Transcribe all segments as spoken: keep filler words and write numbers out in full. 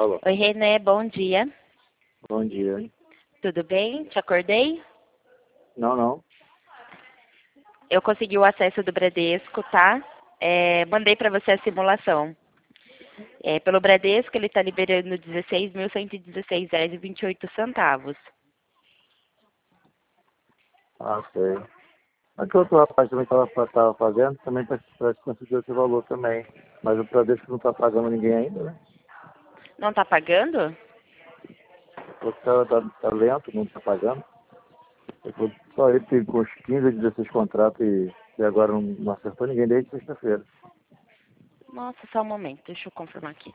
Alô, Oi, Renê, bom dia. bom dia. Tudo bem? Te acordei? Não, não. Eu consegui o acesso do Bradesco, tá? É, mandei para você a simulação. É, pelo Bradesco, ele está liberando dezesseis mil cento e dezesseis reais e vinte e oito centavos. Ah, sei. Mas que outro rapaz também estava fazendo, também parece que conseguiu esse valor também. Mas o Bradesco não está pagando ninguém ainda, né? Não está pagando? O cara tá, tá lento, não está pagando. Eu vou- Só ele tem com uns quinze, dezesseis contratos e, e agora não, não acertou ninguém desde sexta-feira. Nossa, só um momento, deixa eu confirmar aqui.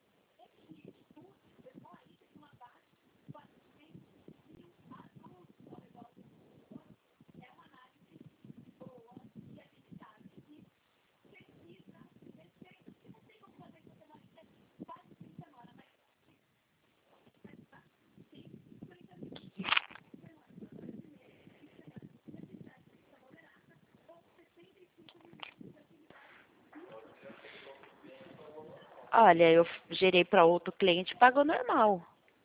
Olha, eu gerei para outro cliente, pagou normal.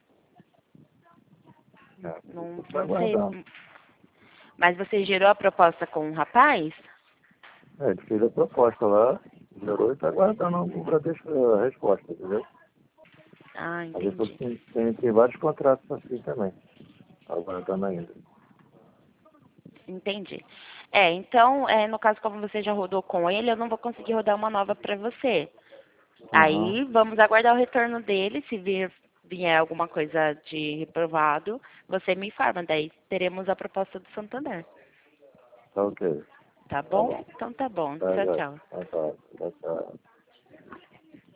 É, Não, está não sei. aguardando. Mas você gerou a proposta com o rapaz? É, ele fez a proposta lá, gerou e está aguardando o Bradesco a resposta, entendeu? Ah, Mas ele falou entendi. que tem, tem, tem vários contratos assim também. Está aguardando ainda. Entendi. É, então, é, no caso, como você já rodou com ele, eu não vou conseguir rodar uma nova para você. Aham. Aí, vamos aguardar o retorno dele. Se vir, vier alguma coisa de reprovado, você me informa. Daí, teremos a proposta do Santander. Tá ok. Tá Tá bom? bom. Então, tá bom. Tá, Tchau, já. tchau. Tá, tá. Tá, tá.